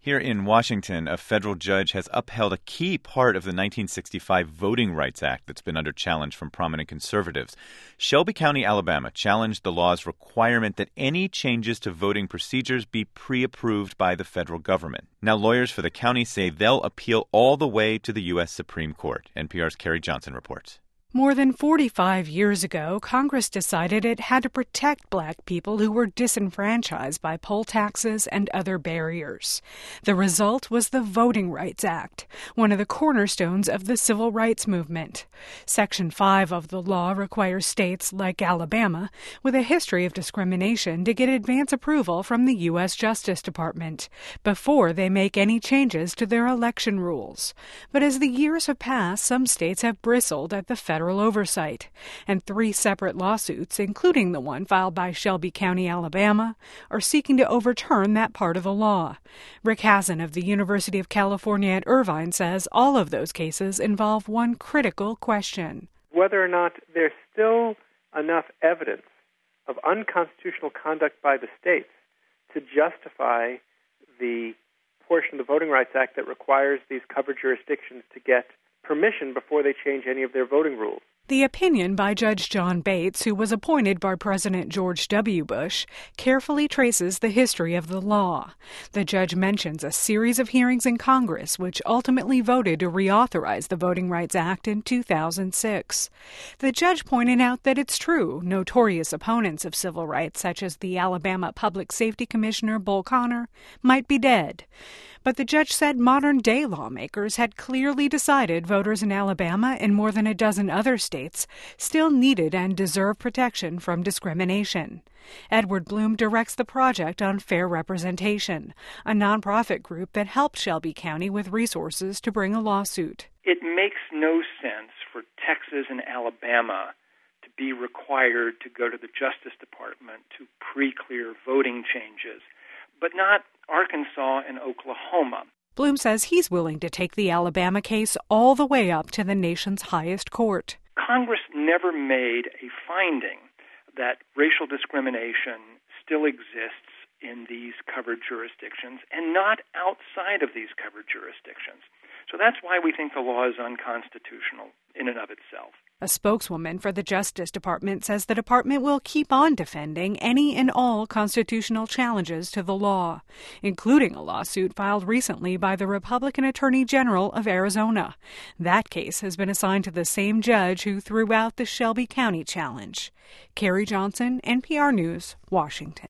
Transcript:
Here in Washington, a federal judge has upheld a key part of the 1965 Voting Rights Act that's been under challenge from prominent conservatives. Shelby County, Alabama, challenged the law's requirement that any changes to voting procedures be pre-approved by the federal government. Now, lawyers for the county say they'll appeal all the way to the U.S. Supreme Court. NPR's Carrie Johnson reports. More than 45 years ago, Congress decided it had to protect Black people who were disenfranchised by poll taxes and other barriers. The result was the Voting Rights Act, one of the cornerstones of the civil rights movement. Section 5 of the law requires states like Alabama, with a history of discrimination, to get advance approval from the U.S. Justice Department before they make any changes to their election rules. But as the years have passed, some states have bristled at the federal oversight, and 3 separate lawsuits, including the one filed by Shelby County, Alabama, are seeking to overturn that part of the law. Rick Hasen of the University of California at Irvine says all of those cases involve one critical question: whether or not there's still enough evidence of unconstitutional conduct by the states to justify the portion of the Voting Rights Act that requires these covered jurisdictions to get permission before they change any of their voting rules. The opinion by Judge John Bates, who was appointed by President George W. Bush, carefully traces the history of the law. The judge mentions a series of hearings in Congress which ultimately voted to reauthorize the Voting Rights Act in 2006. The judge pointed out that it's true notorious opponents of civil rights, such as the Alabama Public Safety Commissioner Bull Connor, might be dead. But the judge said modern-day lawmakers had clearly decided voters in Alabama and more than a dozen other states still needed and deserved protection from discrimination. Edward Bloom directs the Project on Fair Representation, a nonprofit group that helped Shelby County with resources to bring a lawsuit. It makes no sense for Texas and Alabama to be required to go to the Justice Department to pre-clear voting changes, but not Arkansas and Oklahoma. Bloom says he's willing to take the Alabama case all the way up to the nation's highest court. Congress never made a finding that racial discrimination still exists in these covered jurisdictions and not outside of these covered jurisdictions. So that's why we think the law is unconstitutional in and of itself. A spokeswoman for the Justice Department says the department will keep on defending any and all constitutional challenges to the law, including a lawsuit filed recently by the Republican Attorney General of Arizona. That case has been assigned to the same judge who threw out the Shelby County challenge. Carrie Johnson, NPR News, Washington.